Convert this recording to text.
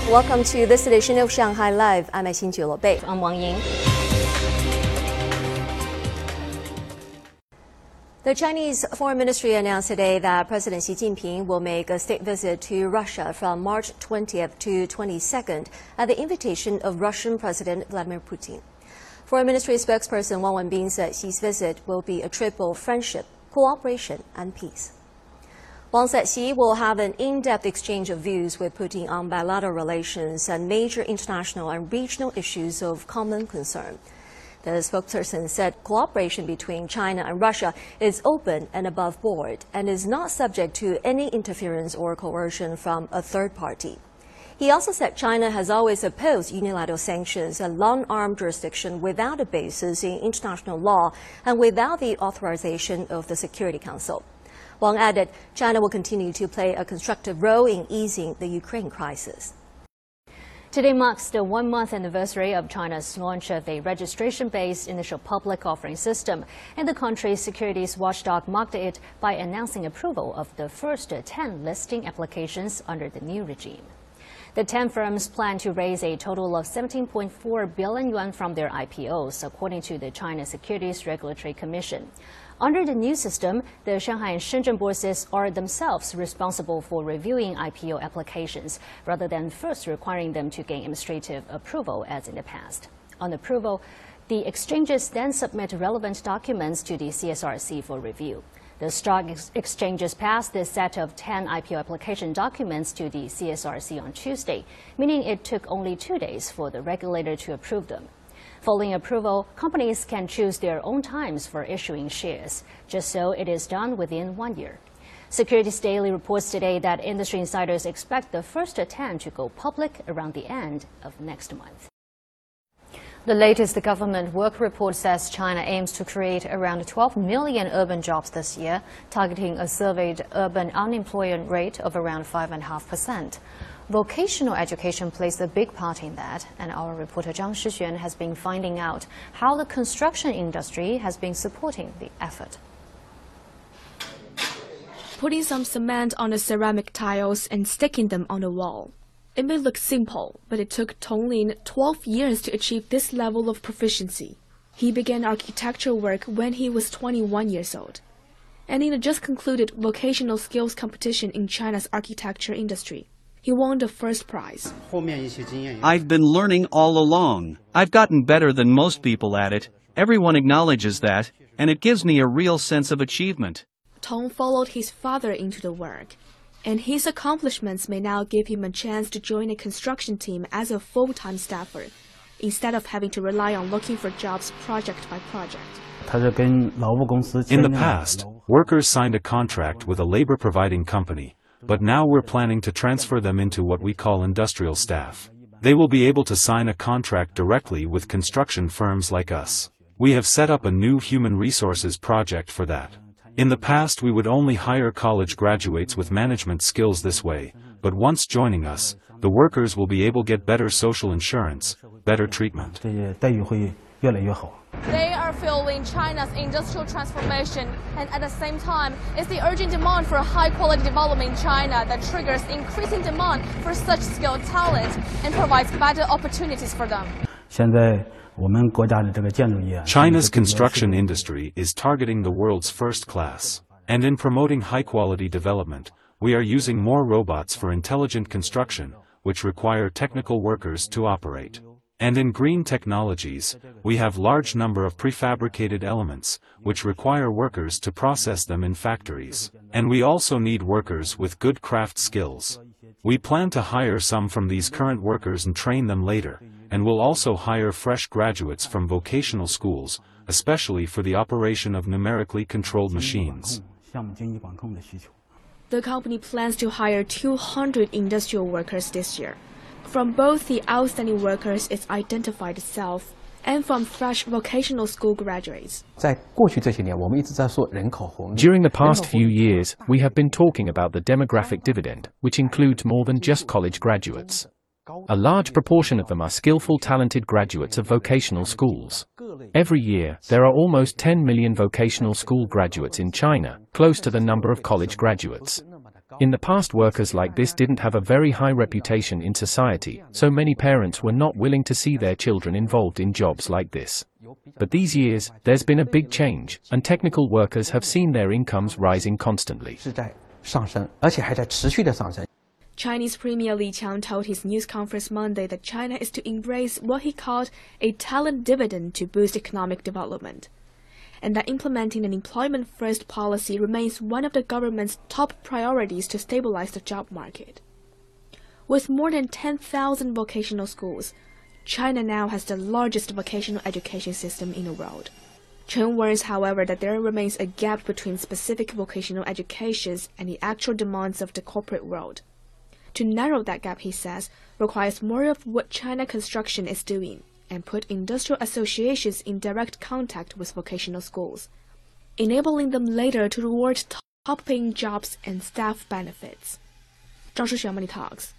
Welcome to this edition of Shanghai Live. I'm Xin Bei. I'm Wang Ying. The Chinese Foreign Ministry announced today that President Xi Jinping will make a state visit to Russia from March 20th to 22nd at the invitation of Russian President Vladimir Putin. Foreign Ministry spokesperson Wang Wenbin said Xi's visit will be a trip of friendship, cooperation, and peace. Wang said Xi will have an in-depth exchange of views with Putin on bilateral relations and major international and regional issues of common concern. The spokesperson said cooperation between China and Russia is open and above board and is not subject to any interference or coercion from a third party. He also said China has always opposed unilateral sanctions and long-arm jurisdiction without a basis in international law and without the authorization of the Security Council. Wang added China will continue to play a constructive role in easing the Ukraine crisis. Today marks the 1-month anniversary of China's launch of a registration-based initial public offering system, and the country's securities watchdog marked it by announcing approval of the first 10 listing applications under the new regime. The 10 firms plan to raise a total of 17.4 billion yuan from their IPOs, according to the China Securities Regulatory Commission. Under the new system, the Shanghai and Shenzhen bourses are themselves responsible for reviewing IPO applications, rather than first requiring them to gain administrative approval as in the past. On approval, the exchanges then submit relevant documents to the CSRC for review. The stock exchanges passed this set of 10 IPO application documents to the CSRC on Tuesday, meaning it took only 2 days for the regulator to approve them. Following approval, companies can choose their own times for issuing shares, just so it is done within 1 year. Securities Daily reports today that industry insiders expect the first 10 to go public around the end of next month. The latest government work report says China aims to create around 12 million urban jobs this year, targeting a surveyed urban unemployment rate of around 5.5%. Vocational education plays a big part in that, and our reporter Zhang Shixuan has been finding out how the construction industry has been supporting the effort. Putting some cement on the ceramic tiles and sticking them on the wall. It may look simple, but it took Tong Lin 12 years to achieve this level of proficiency. He began architecture work when he was 21 years old. And in the just concluded vocational skills competition in China's architecture industry, he won the first prize. I've been learning all along. I've gotten better than most people at it. Everyone acknowledges that, and it gives me a real sense of achievement. Tong followed his father into the work, and his accomplishments may now give him a chance to join a construction team as a full-time staffer, instead of having to rely on looking for jobs project by project. In the past, workers signed a contract with a labor-providing company, but now we're planning to transfer them into what we call industrial staff. They will be able to sign a contract directly with construction firms like us. We have set up a new human resources project for that. In the past we would only hire college graduates with management skills this way, but once joining us, the workers will be able to get better social insurance, better treatment. They are fueling China's industrial transformation, and at the same time, it's the urgent demand for high-quality development in China that triggers increasing demand for such skilled talent and provides better opportunities for them. China's construction industry is targeting the world's first class, and in promoting high-quality development, we are using more robots for intelligent construction, which require technical workers to operate. And in green technologies, we have large number of prefabricated elements, which require workers to process them in factories. And we also need workers with good craft skills. We plan to hire some from these current workers and train them later, and will also hire fresh graduates from vocational schools, especially for the operation of numerically controlled machines. The company plans to hire 200 industrial workers this year, from both the outstanding workers it's identified itself and from fresh vocational school graduates. During the past few years, we have been talking about the demographic dividend, which includes more than just college graduates. A large proportion of them are skillful, talented graduates of vocational schools. Every year, there are almost 10 million vocational school graduates in China, close to the number of college graduates. In the past, workers like this didn't have a very high reputation in society, so many parents were not willing to see their children involved in jobs like this. But these years, there's been a big change, and technical workers have seen their incomes rising constantly. Chinese Premier Li Qiang told his news conference Monday that China is to embrace what he called a talent dividend to boost economic development, and that implementing an employment-first policy remains one of the government's top priorities to stabilize the job market. With more than 10,000 vocational schools, China now has the largest vocational education system in the world. Chen warns, however, that there remains a gap between specific vocational educations and the actual demands of the corporate world. To narrow that gap, he says, requires more of what China Construction is doing, and put industrial associations in direct contact with vocational schools, enabling them later to reward top-paying jobs and staff benefits. 张世璇 Money Talks.